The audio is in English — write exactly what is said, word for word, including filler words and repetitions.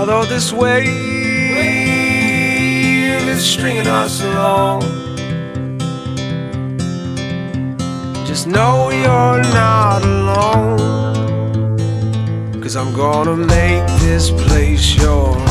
Although this wave is stringing us along, just know you're not alone, 'cause I'm gonna make this place your